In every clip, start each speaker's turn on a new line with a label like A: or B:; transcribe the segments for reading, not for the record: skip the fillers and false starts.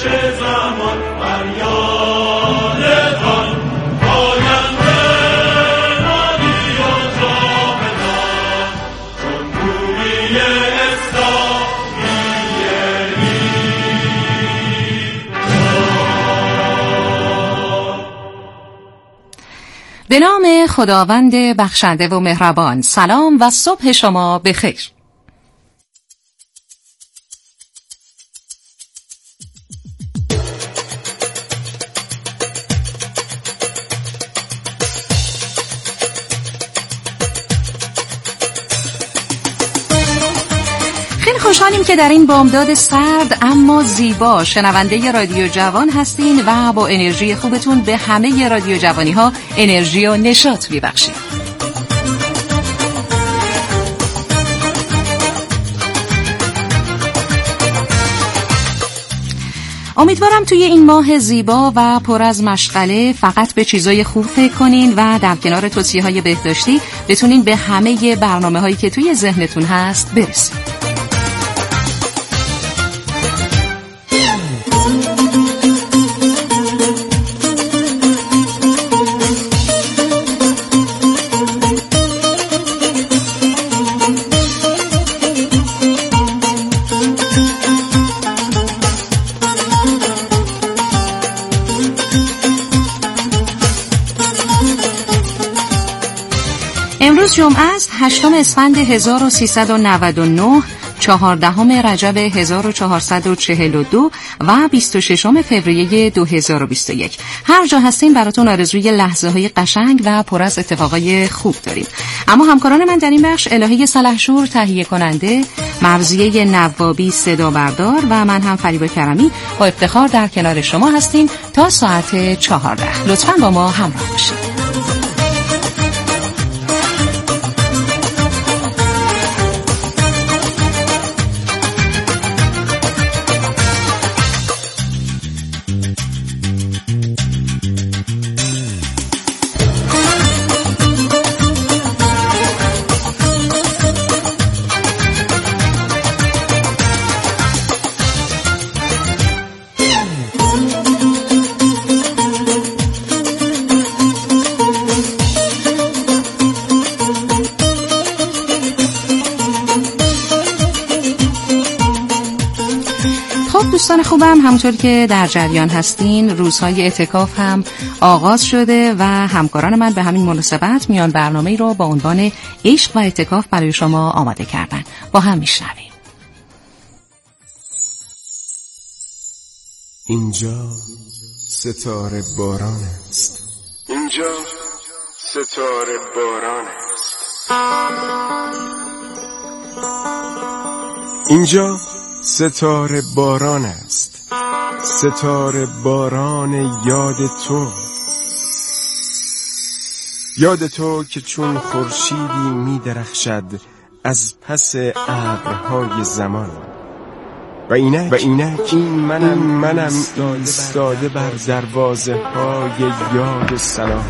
A: به نام خداوند بخشنده و مهربان. سلام و صبح شما بخیر. خوشحالیم که در این بامداد سرد اما زیبا شنونده رادیو جوان هستین و با انرژی خوبتون به همه رادیو جوانی ها انرژی و نشاط میبخشید. امیدوارم توی این ماه زیبا و پر از مشغله فقط به چیزای خوب فکر کنین و در کنار توصیه‌های بهداشتی بتونین به همه برنامه‌هایی که توی ذهنتون هست برسید. امروز جمعه است، 8 اسفند 1399، 14 رجب 1442 و 26 فوریه 2021. هر جا هستین براتون آرزوی لحظه‌های قشنگ و پر از اتفاقای خوب داریم. اما همکاران من در این بخش الهه سلحشور تهیه کننده، مرضیه نوابی صدا بردار و من هم فریبا کرمی با افتخار در کنار شما هستیم تا ساعت 14. لطفاً با ما همراه باشید. دوستان خوبم، همونطور که در جریان هستین روزهای اعتکاف هم آغاز شده و همکاران من به همین مناسبت میان برنامه‌ای رو با عنوان عشق و اعتکاف برای شما آماده کردن. با هم میشنویم.
B: اینجا ستاره باران است. اینجا ستاره باران است. اینجا ستاره باران است. ستاره باران یاد تو، یاد تو که چون خورشیدی می درخشد از پس ابرهای زمان. و اینک این منم ایستاده بر دروازه های یاد و سلام.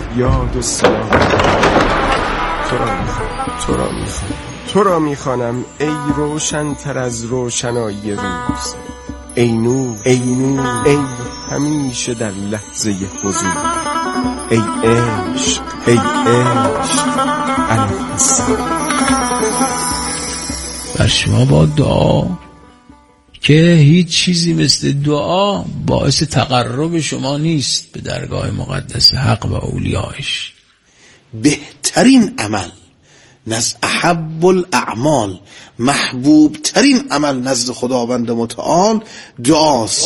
B: تو را میخوانم ای روشن تر از روشنایی روز، ای نور، ای همیشه در لحظه حضور، ای عشق الحسن.
C: بر شما با دعا که هیچ چیزی مثل دعا باعث تقرب شما نیست به درگاه مقدس حق و اولیایش.
D: بهترین عمل نزد احب الاعمال، محبوب ترین عمل نزد خداوند متعال دعاست.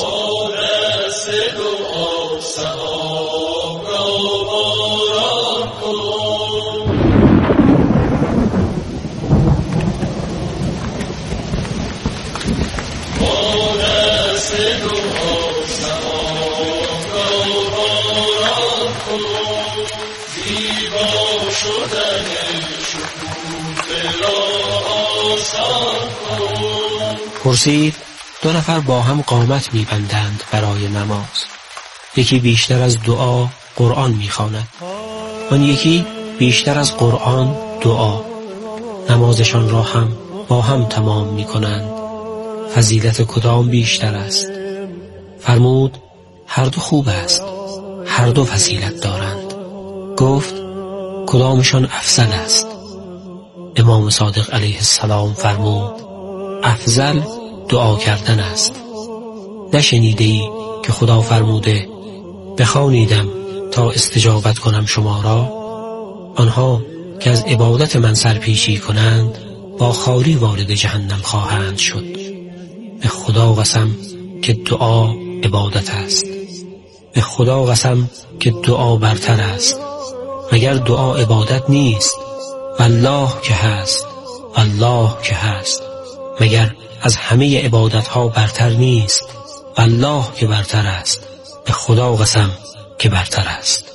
E: پرسید 2 نفر با هم قامت می‌بندند برای نماز. یکی بیشتر از دعا قرآن می‌خواند، آن یکی بیشتر از قرآن دعا. نمازشان را هم با هم تمام می‌کنند. فضیلت کدام بیشتر است؟ فرمود هر دو خوب است، هر دو فضیلت دارند. گفت کدامشان افضل است؟ امام صادق علیه السلام فرمود افضل دعا کردن است. نشنیدی که خدا فرموده بخوانیدم تا استجابت کنم شما را؟ آنها که از عبادت من سرپیچی کنند با خاری وارد جهنم خواهند شد. به خدا قسم که دعا عبادت است. به خدا قسم که دعا برتر است. مگر دعا عبادت نیست؟ والله که هست، والله که هست. مگر از همه عبادت ها برتر نیست؟ والله که برتر است. به خدا قسم که برتر است.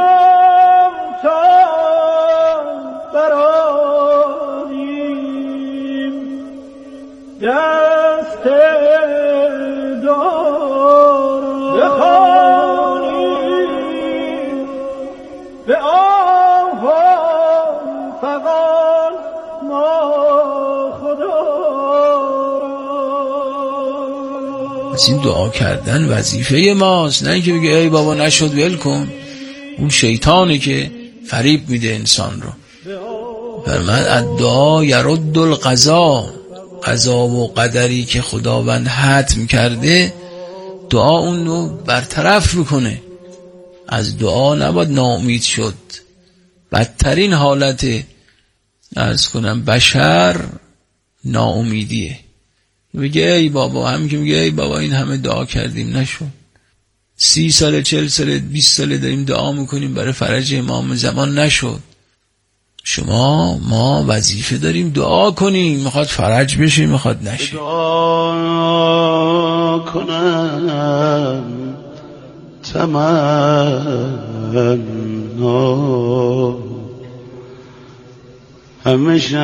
F: دست دارم بخوانیم به آهان فغان ما خدا را.
C: از این دعا کردن وظیفه ماست، نه اینکه بگه ای بابا نشد ول کن. اون شیطانه که فریب میده انسان رو. فرمود الدعا یرد القضا، قضا و قدری که خداوند حتم کرده دعا اون رو برطرف میکنه. از دعا نباید ناامید شد. بدترین حالت عرض کنم بشر ناامیدیه. میگه ای بابا، همین که میگه ای بابا این همه دعا کردیم نشد، 30 سال 40 سال 20 سال داریم دعا میکنیم برای فرج امام زمان نشد. ما وظیفه داریم دعا کنیم، میخواد فرج بشه میخواد نشه.
G: دعا کنم تمنا همیشه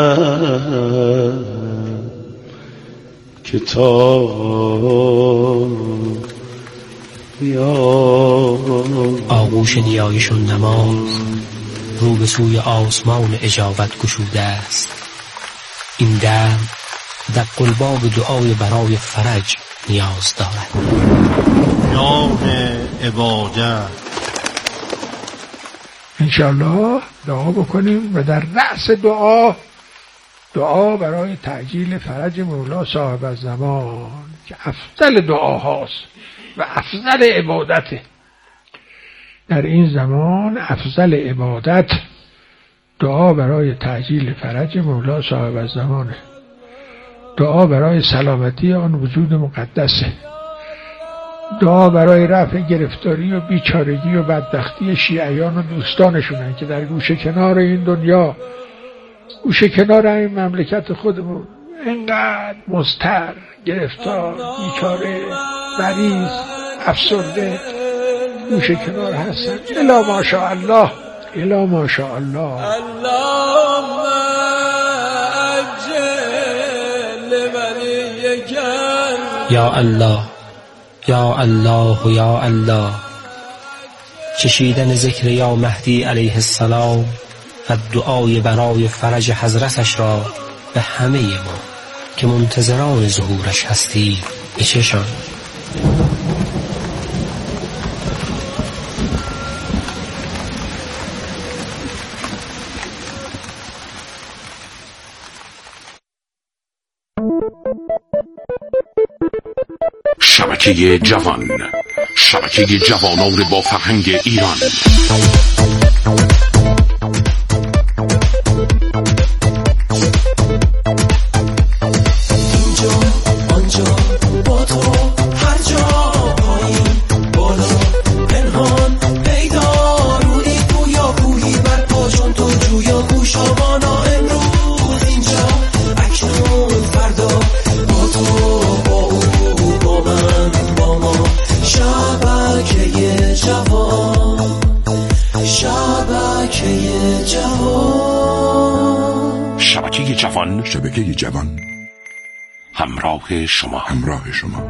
G: کتاب
E: آغوش نیایش و نماز رو به سوی آسمان اجابت گشوده است. این دم دق الباب دعای برای فرج نیاز دارد.
G: جان عبادت
H: انشالله دعا بکنیم و در رأس دعا برای تعجیل فرج مولا صاحب الزمان که افضل دعاهاست و افضل عبادته. در این زمان افضل عبادت دعا برای تعجیل فرج مولا صاحب الزمانه. دعا برای سلامتی آن وجود مقدسه. دعا برای رفع گرفتاری و بیچارگی و بدبختی شیعیان و دوستانشونن که در گوشه کنار این دنیا، گوشه کنار این مملکت خودمون اینقدر مضطر، گرفتار، بیچاره، مریض، افسرده گوشه کنار هستن. الا ماشاءالله، الا ماشاءالله.
F: اللهم اجل ولیک
E: یا الله، یا الله و یا الله. چشیدن ذکر یا مهدی علیه السلام و دعای برای فرج حضرتش را به همه ما که منتظران ظهورش هستی بچشان.
I: شبکه جوان، شبکه جوانان با فرهنگ ایران.
F: اینجا آنجا با تو هر جا، پایین بالا پنهان پیدا، روی گویا گویی بر پاشون تو جویا گوشابانا. امروز اینجا اکنون فردا با تو با او با من با ما. شبکه جوان، شبکه جوان،
I: شبکه جوان، شبکه جوان، همراه شما، همراه شما.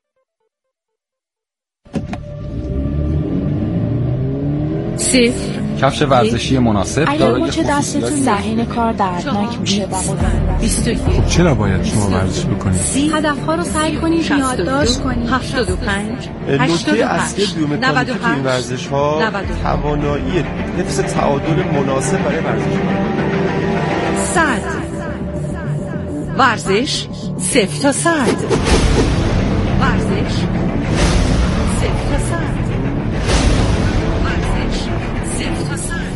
J: صفر کفش ورزشی مناسب
K: اگر مچ دستتون در حین کار دردناک میشه و
A: 21
B: چرا باید شما ورزش بکنید؟
K: هدفها رو سعی کنید یادداشت کنید.
A: 75
B: نکته اصلی بیومکانیک تو این ورزش ها توانایی حفظ تعادل مناسب برای ورزش ها.
A: 100 ورزش 0 تا 100 ورزش 0 تا 100 ورزش 0 تا 100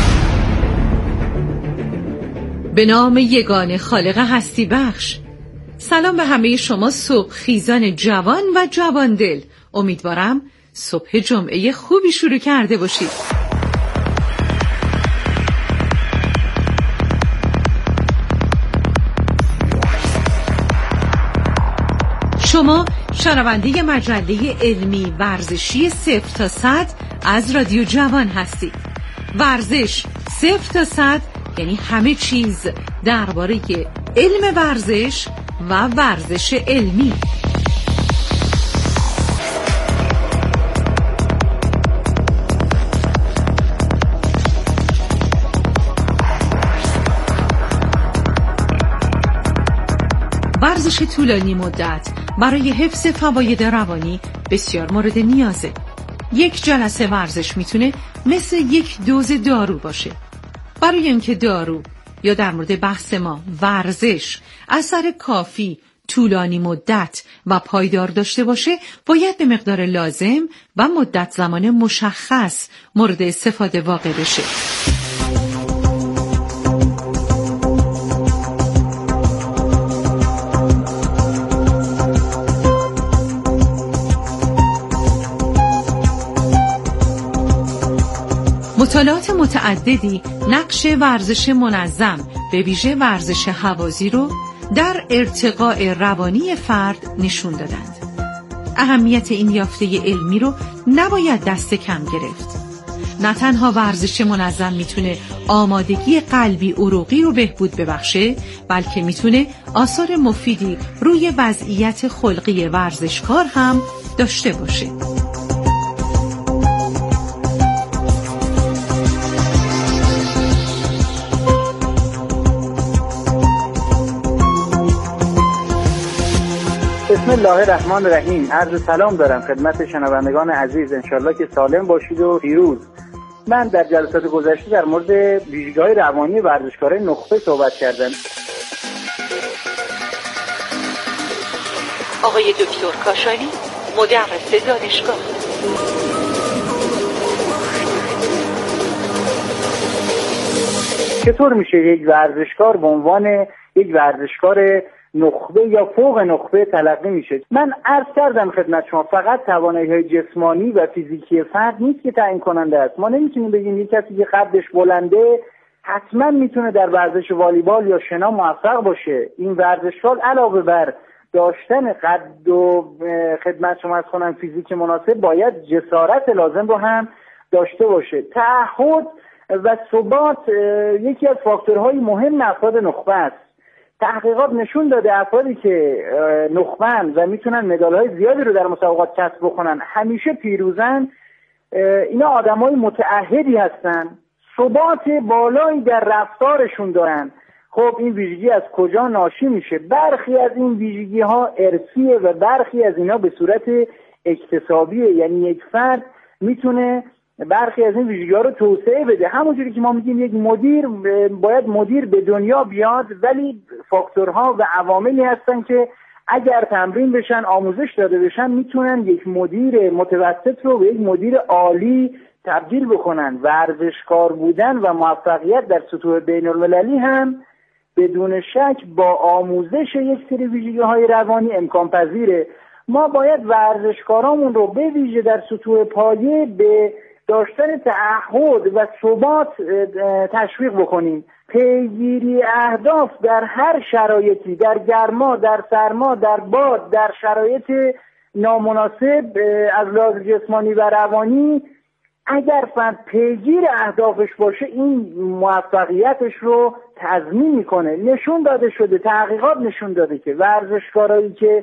A: به نام یگانه خالق هستی بخش. سلام به همه شما صبح خیزان جوان و جواندل. امیدوارم صبح جمعه خوبی شروع کرده باشید. شما شنونده مجله علمی ورزشی 0 تا 100 از رادیو جوان هستید. ورزش 0 تا 100 یعنی همه چیز درباره علم ورزش و ورزش علمی. ورزش طولانی مدت برای حفظ فواید روانی بسیار مورد نیازه. یک جلسه ورزش میتونه مثل یک دوز دارو باشه. برای اینکه دارو یا در مورد بحث ما ورزش اثر کافی، طولانی مدت و پایدار داشته باشه، باید به مقدار لازم و مدت زمان مشخص مورد استفاده واقع بشه. مطالعات متعددی نقش ورزش منظم به ویژه ورزش هوازی رو در ارتقاء روانی فرد نشون دادند. اهمیت این یافته علمی رو نباید دست کم گرفت. نه تنها ورزش منظم میتونه آمادگی قلبی عروقی رو بهبود ببخشه، بلکه میتونه آثار مفیدی روی وضعیت خلقی ورزشکار هم داشته باشه.
L: بسم الله الرحمن الرحیم. عرض سلام دارم خدمت شنوندگان عزیز، انشالله که سالم باشید و پیروز. من در جلسات گذشته در مورد ویژگی‌های روانی ورزشکاران نخبه صحبت کردم.
A: آقای دکتر کاشانی، مدرس دانشگاه.
L: چطور میشه یک ورزشکار به عنوان یک ورزشکار نخبه یا فوق نخبه تلقی میشه؟ من عرض کردم خدمت شما فقط توانایی‌های جسمانی و فیزیکی فرد نیست که تعیین کننده است. ما نمیتونیم بگیم یک کسی که قدش بلنده حتما میتونه در ورزش والیبال یا شنا موفق باشه. این ورزشکار علاوه بر داشتن قد و خدمت شما از کنم فیزیک مناسب، باید جسارت لازم رو هم داشته باشه. تعهد و ثبات یکی از فاکتورهای مهم افراد نخبه است. تحقیقات نشون داده افرادی که نخبه‌اند و میتونن مدال‌های زیادی رو در مسابقات کسب بکنن، همیشه پیروزن. اینا آدمای متعهدی هستن، ثبات بالایی در رفتارشون دارن. خب این ویژگی از کجا ناشی میشه؟ برخی از این ویژگی‌ها ارثیه و برخی از اینا به صورت اکتسابیه. یعنی یک فرد میتونه برخی از این ویژگی‌ها رو توسعه بده. همونجوری که ما میگیم یک مدیر باید مدیر به دنیا بیاد، ولی فاکتورها و عواملی هستن که اگر تمرین بشن، آموزش داده بشن، میتونن یک مدیر متوسط رو به یک مدیر عالی تبدیل بکنن. ورزشکار بودن و موفقیت در سطوح بین‌المللی هم بدون شک با آموزش یک سری ویژگی‌های روانی امکان پذیره. ما باید ورزشکارامون رو به ویژه در سطوح پایه به داشتن تعهد و ثبات تشویق بکنیم. پیگیری اهداف در هر شرایطی، در گرما، در سرما، در باد، در شرایط نامناسب از لحاظ جسمانی و روانی، اگر فرد پیگیر اهدافش باشه این موفقیتش رو تضمین میکنه. نشون داده شده، تحقیقات نشون داده که ورزشکارایی که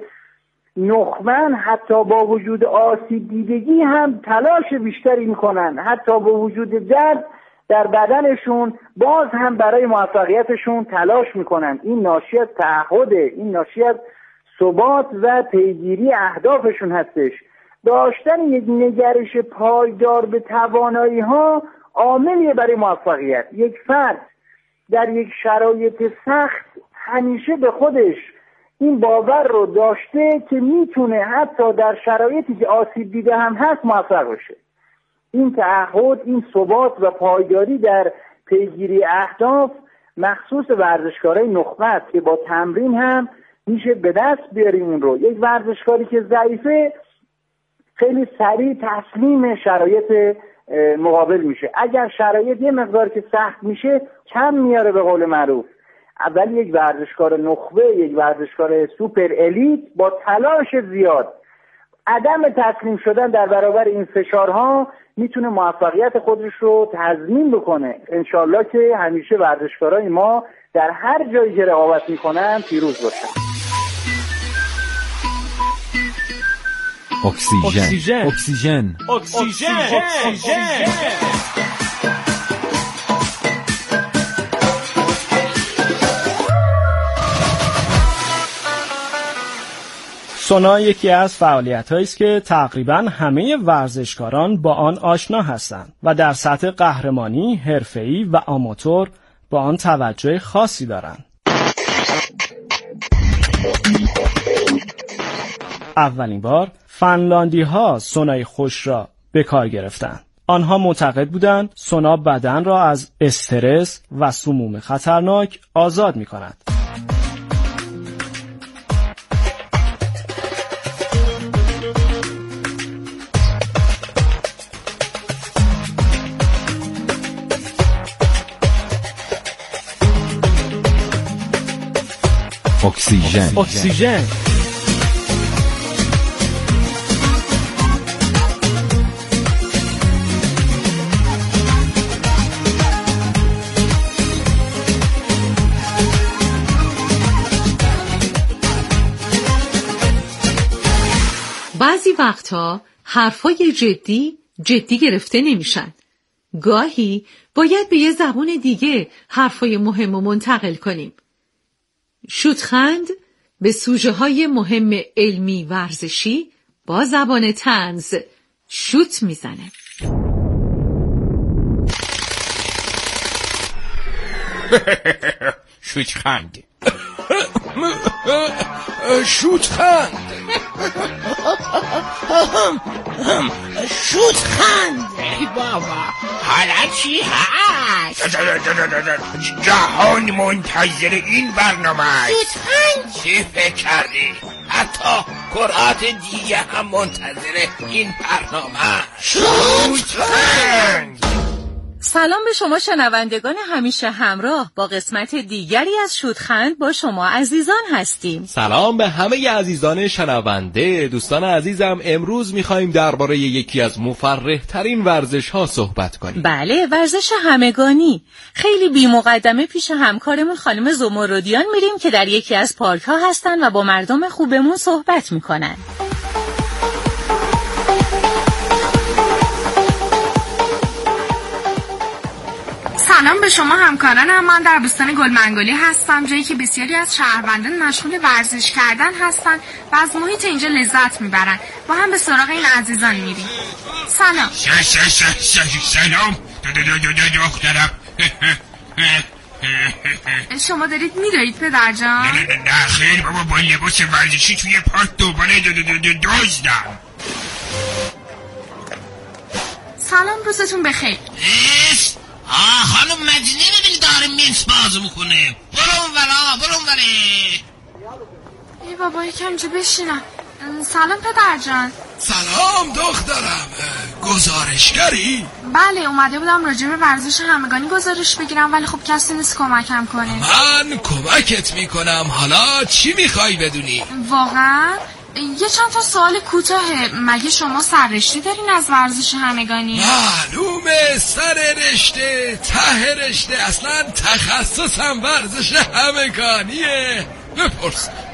L: نخبه‌اند حتی با وجود آسیب دیدگی هم تلاش بیشتری میکنن، حتی با وجود درد در بدنشون باز هم برای موفقیتشون تلاش میکنن. این ناشی از تعهده، این ناشی از ثبات و پیگیری اهدافشون هستش. داشتن یک نگرش پایدار به توانایی ها عاملیه برای موفقیت. یک فرد در یک شرایط سخت همیشه به خودش این باور رو داشته که میتونه حتی در شرایطی که آسیب دیده هم هست موفق بشه. این تعهد، این ثبات و پایداری در پیگیری اهداف مخصوص ورزشکارای نخبه است که با تمرین هم میشه به دست بیاریم اون رو. یک ورزشکاری که ضعیفه خیلی سریع تسلیم شرایط مقابل میشه. اگر شرایط یه مقدار که سخت میشه کم میاره به قول معروف. اول یک ورزشکار نخبه، یک ورزشکار سوپر الیت با تلاش زیاد، عدم تسلیم شدن در برابر این فشارها میتونه موفقیت خودش رو تضمین بکنه. انشالله که همیشه ورزشکارای ما در هر جایی که رقابت میکنن پیروز باشن.
J: اکسیژن.
M: سونا یکی از فعالیت‌هایی است که تقریباً همه ورزشکاران با آن آشنا هستند و در سطح قهرمانی، حرفه‌ای و آماتور با آن توجه خاصی دارند. اولین بار فنلاندی‌ها سونای خوش را به کار گرفتند. آنها معتقد بودند سونا بدن را از استرس و سموم خطرناک آزاد می‌کند. اکسیژن.
A: بعضی وقتها حرفای جدی گرفته نمیشن. گاهی باید به یه زبان دیگه حرفای مهم رو منتقل کنیم. شوتخند به سوژه های مهم علمی ورزشی با زبان طنز شوت میزنه.
C: شوتخند. ای بابا حالا چی هست؟
N: جهان منتظر این برنامه.
C: شوتخند.
N: چی فکر کردی؟ حتی کرات دیگه هم منتظر این برنامه. شوتخند.
A: سلام به شما شنوندگان همیشه همراه. با قسمت دیگری از شوتخند با شما عزیزان هستیم.
O: سلام به همه عزیزان شنونده. دوستان عزیزم، امروز میخوایم درباره یکی از مفرح ترین ورزش ها صحبت کنیم.
A: بله، ورزش همگانی. خیلی بی مقدمه پیش همکارمون خانم زمردیان میریم که در یکی از پارک ها هستن و با مردم خوبمون صحبت میکنن.
P: سلام به شما همکارانم. من در بستان گلمنگلی هستم، جایی که بسیاری از شهروندان مشغول ورزش کردن هستن و از محیط اینجا لذت میبرن. با هم به سراغ این عزیزان میریم. سلام.
N: سلام دخترم.
P: شما دارید میدوید پدر جان؟
N: نه خیر بابا، با لباس ورزشی توی پارک دوباره دزدم.
P: سلام، روزتون بخیر.
N: خانم مجنی ببینی داره میز باز میکنه. برو وره.
P: ای بابا یکم اینجا بشینم. سلام پدر جان.
N: سلام دخترم. گزارشگری؟
P: بله، اومده بودم راجع به ورزش همگانی گزارش بگیرم، ولی خب کسی نیست کمکم کنه.
N: من کمکت میکنم. حالا چی میخوای بدونی؟
P: واقعا؟ یه چند تا سوال کوتاهه. مگه شما سررشته دارین از ورزش همگانی؟
N: معلومه، سررشته، ته رشته، اصلا تخصصم ورزش همگانیه.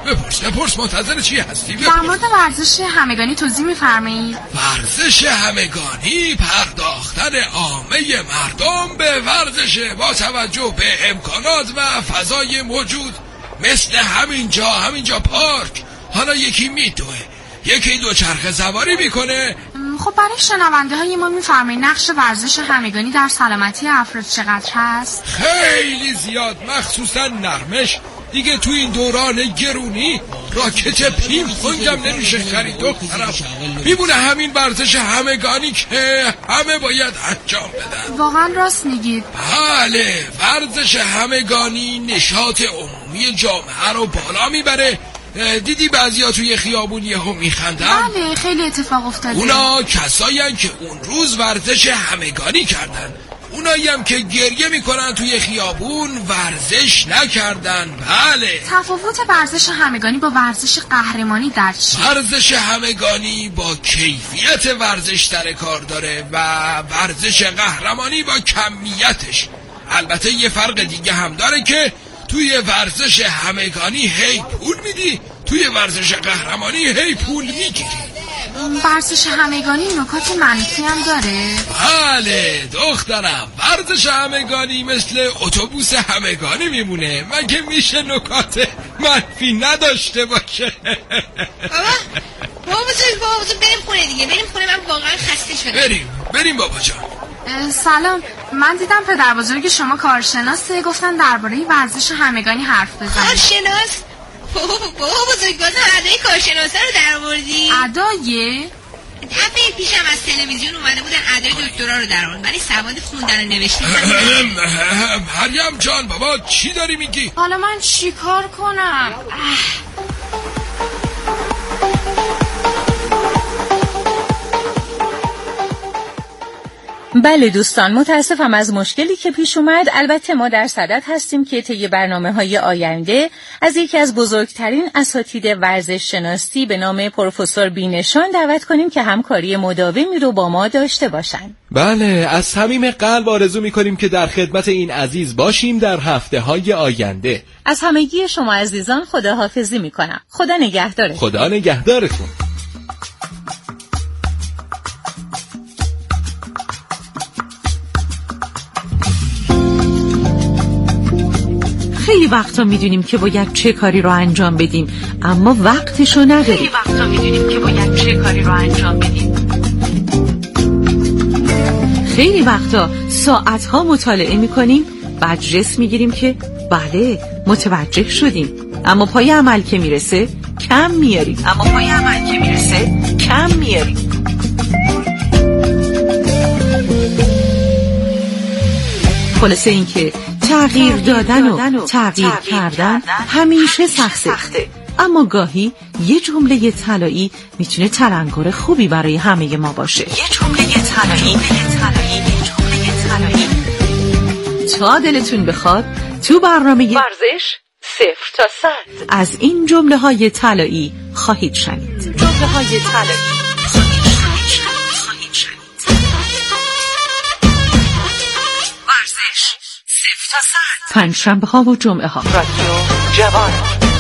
N: بپرس منتظر چی هستی؟
P: در مورد ورزش همگانی توضیح می‌فرمایید؟
N: ورزش همگانی پرداختن عامه مردم به ورزش با توجه به امکانات و فضای موجود، مثل همینجا پارک. حالا یکی میدوه، یکی دوچرخه سواری میکنه.
P: خب برای شنونده های ما میفرمایید نقش ورزش همگانی در سلامتی افراد چقدر هست؟
N: خیلی زیاد، مخصوصا نرمش. دیگه تو این دوران گرونی راکت پینگ پونگم نمیشه خرید دخترم. میمونه همین ورزش همگانی که همه باید انجام بدن.
P: واقعا راست میگید.
N: بله، ورزش همگانی نشاط عمومی جامعه رو بالا میبره. دیدی بعضیا توی خیابون یهو میخندن؟
P: بله، خیلی اتفاق افتاده.
N: اونا کسایی که اون روز ورزش همگانی کردن. اونایی هم که گریه میکنن توی خیابون ورزش نکردن. بله.
P: تفاوت ورزش همگانی با ورزش قهرمانی در چی؟
N: ورزش همگانی با کیفیت ورزش سر کار داره و ورزش قهرمانی با کمیتش. البته یه فرق دیگه هم داره که توی ورزش همگانی هی پول میدی، توی ورزش قهرمانی هی پول میگیری.
P: ورزش همگانی نکات منفی هم داره؟
N: بله دخترم، ورزش همگانی مثل اتوبوس همگانی میمونه. مگه میشه نکات منفی نداشته باشه؟
Q: بابا بریم خونه دیگه، بریم خونه، من واقعا خسته شدم.
N: بریم بابا جان.
P: سلام، من دیدم پدر بزرگ شما کارشناسه، گفتن درباره ورزش همگانی حرف بزنید.
Q: کارشناس؟ بابا بزرگ باز ادای کارشناسه رو در آوردی؟
P: ادای؟
Q: دفعه پیشم از تلویزیون اومده بودن ادای دکترا رو در آوردن، ولی سواد خوندن و نوشتن.
N: مریم جان بابا چی داری میگی؟
P: حالا من چی کار کنم؟
A: بله دوستان، متاسفم از مشکلی که پیش اومد. البته ما در صدد هستیم که طی برنامه‌های آینده از یکی از بزرگترین اساتید ورزش شناسی به نام پروفسور بینشان دعوت کنیم که همکاری مداومی رو با ما داشته باشن.
O: بله، از صمیم قلب آرزو می‌کنیم که در خدمت این عزیز باشیم در هفته‌های آینده.
A: از همگی شما عزیزان خداحافظی می‌کنم. خدا نگهدارتون.
O: خدا نگهدارتون.
A: خیلی وقتا میدونیم که باید چه کاری رو انجام بدیم، اما وقتشو نداریم. خیلی وقتا ساعتها مطالعه میکنیم، بعد جس میگیریم که بله متوجه شدیم، اما پای عمل که میرسه کم میاریم. خلاصه این که تغییر دادن و تغییر کردن همیشه سخته، اما گاهی یه جمله طلایی میتونه تلنگر خوبی برای همه ما باشه. تا دلتون بخواد تو برنامه ورزش 0 تا 100 از این جمله های طلایی خواهید شنید. پنجشنبه ها و جمعه ها. رادیو جوان.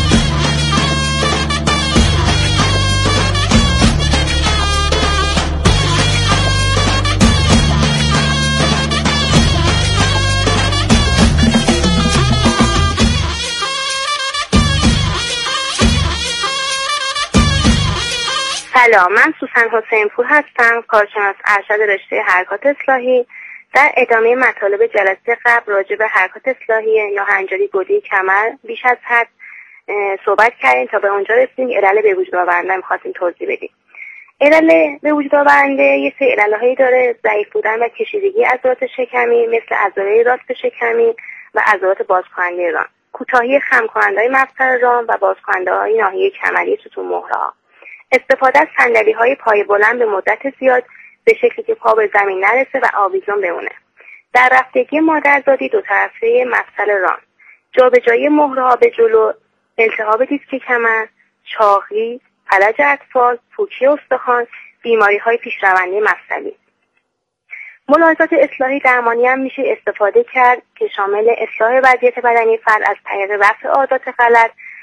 R: سلام، من سوسن حسین پور هستم، کارشناس ارشد رشته حرکات اصلاحی. در ادامه مطالب جلسه قبل راجع به حرکات اصلاحی یا هنجاری گودی کمر بیش از حد صحبت کردیم تا به اونجا رسیدیم علل به وجود آورنده می‌خواستیم توضیح بدیم. علل به وجود آورنده یه سری علل‌هایی داره: ضعیف بودن و کشیدگی عضلات شکمی مثل عضله راست شکمی و عضلات بازکننده ران، کوتاهی خم کننده‌های مفصل ران و بازکننده‌های ناحیه کمری ستون مهره‌ها، استفاده از صندلی‌های پای بلند به مدت زیاد به شکلی که پا به زمین نرسه و آویزون بمونه، در رفتگی مادرزادی دو طرفه مفصل ران، جابجایی مهره‌ها به جلو، التهاب دیسک کمر، چاقی، فلج اطفال، پوکی استخوان، بیماری‌های پیشرونده مفصلی. ملاحظات اصلاحی درمانی هم میشه استفاده کرد که شامل اصلاح وضعیت بدنی فرد از طریق رفع عادات غلط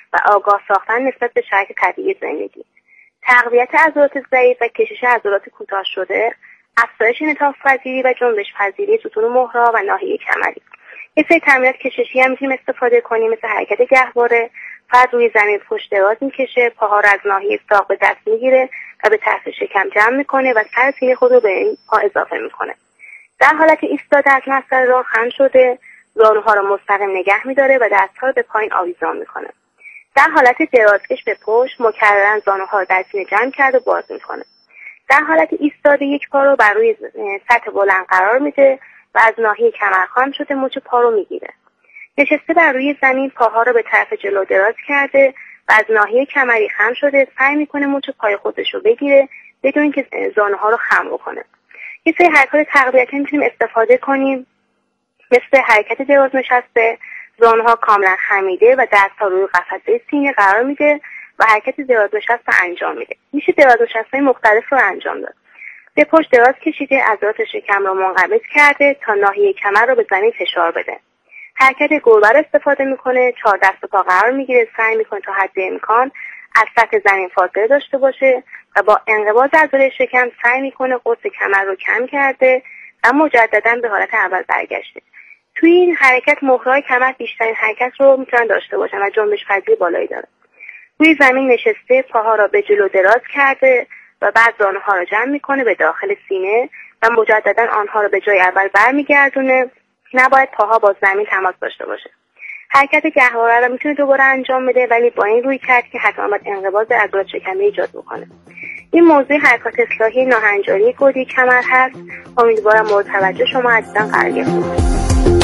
R: و آگاه ساختن نسبت به شرایط طبیعی زندگی، تقویت عضلات ضعیف و کشش عضلات کوتاه شده، افزایش انعطاف پذیری و جنبش پذیری ستون مهرا و ناحیه کمری. یه سری تمرینات کششی هم میتونیم استفاده کنیم، مثل حرکت گهواره. فرد روی زمین پشت دراز میکشه، پاها رو از ناحیه ساق به دست میگیره و به طرف شکم جمع میکنه و سر سینه خود رو به این پا اضافه میکنه. در حالت ایستاده از مفصل راه خم شده، زانوها رو مستقیم نگه میداره و دستها رو به پایین آویزان میکنه. در حالت درازکش به پشت مکررن زانوها رو در سینه جمع کرده و باز میکنه. در حالت ایستاده یک پا رو بر روی سطح بلند قرار میده و از ناحیه کمر خم شده مچ پا رو میگیره. نشسته بر روی زمین پاها رو به طرف جلو دراز کرده و از ناحیه کمری خم شده سعی میکنه مچ پای خودش رو بگیره بدون اینکه زانوها رو خم بکنه. یه سری حرکات تقویتی میتونیم استفاده کنیم، مثل حرکت دراز نشسته، زانوها کاملا خمیده و دستها روی قفسه سینه قرار میده و حرکت دراز نشسته انجام میده. میشه دراز نشسته مختلف رو انجام داد. به پشت دراز کشیده، عضلات شکم رو منقبض کرده تا ناحیه کمر رو به زمین فشار بده. حرکت گربه رو استفاده میکنه، 4 دست و پا قرار میگیره، سعی میکنه تا حد امکان از سطح زمین فاصله داشته باشه و با انقباض عضله شکم سعی میکنه قرص کمر رو کم کرده و مجددا به حالت اول برگشته. توی این حرکت مهرهای کمر بیشترین حرکت رو میتونن داشته باشن و جنبش پذیری بالایی داره. روی زمین نشسته، پاها را به جلو دراز کرده و بعد زانوها رو جمع میکنه به داخل سینه و مجددا آنها رو به جای اول برمیگردونه. نباید پاها با زمین تماس داشته باشه. حرکت گهواره رو میتونه دوباره انجام بده، ولی با این روی کرد که حتما باید انقباض عضلات شکمی ایجاد بکنه. این موضوع حرکات اصلاحی ناهنجاری گودی کمر هست. امیدوارم مورد توجه شما عزیزان قرار گرفته باشه.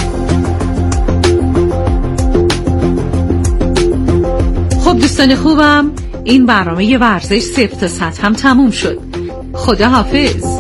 A: خب دوستان خوبم، این برنامه ورزش 0 تا 100 هم تموم شد. خدا حافظ.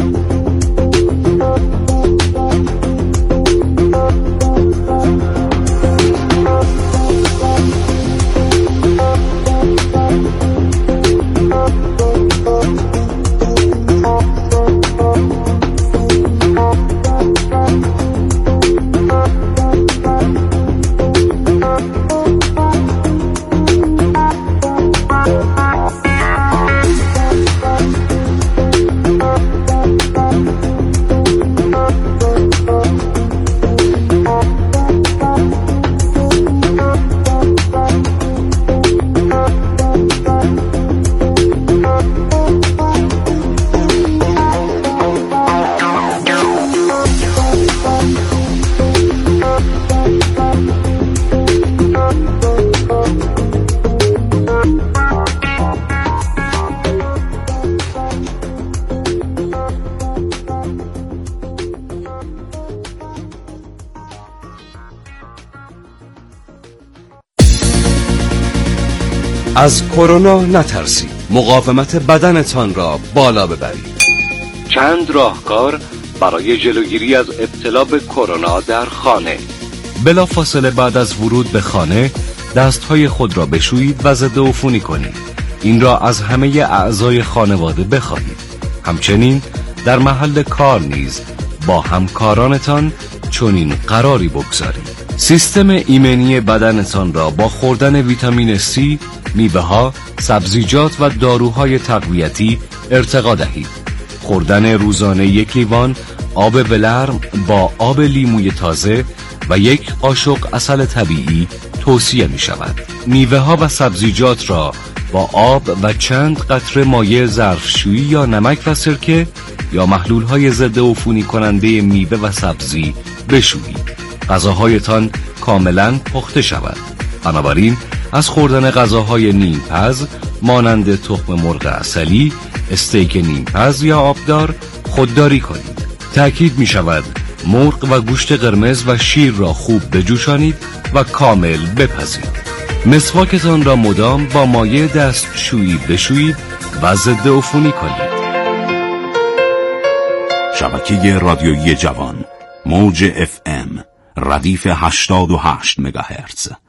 S: از کرونا نترسید، مقاومت بدنتان را بالا ببرید. چند راهکار برای جلوگیری از ابتلا به کرونا در خانه. بلافاصله بعد از ورود به خانه دستهای خود را بشویید و ضد عفونی کنید. این را از همه اعضای خانواده بخواهید. همچنین در محل کار نیز با همکارانتان چنین قراری بگذارید. سیستم ایمنی بدنتان را با خوردن ویتامین C، میوه‌ها، سبزیجات و داروهای تقویتی ارتقا دهید. خوردن روزانه 1 لیوان آب ولرم با آب لیموی تازه و 1 قاشق عسل طبیعی توصیه می شود. میوه‌ها و سبزیجات را با آب و چند قطره مایع ظرفشویی یا نمک و سرکه یا محلول‌های ضد عفونی کننده میوه و سبزی بشویید. غذاهایتان کاملا پخته شود. بنابراین از خوردن غذاهای نیمپز مانند تخم مرغ عسلی، استیک نیمپز یا آبدار خودداری کنید. تأکید می شود مرغ و گوشت قرمز و شیر را خوب بجوشانید و کامل بپزید. مسواکتان را مدام با مایع دستشویی بشویید و ضد عفونی کنید.
I: شبکه رادیویی جوان، موج FM ردیف 88 مگاهرتز.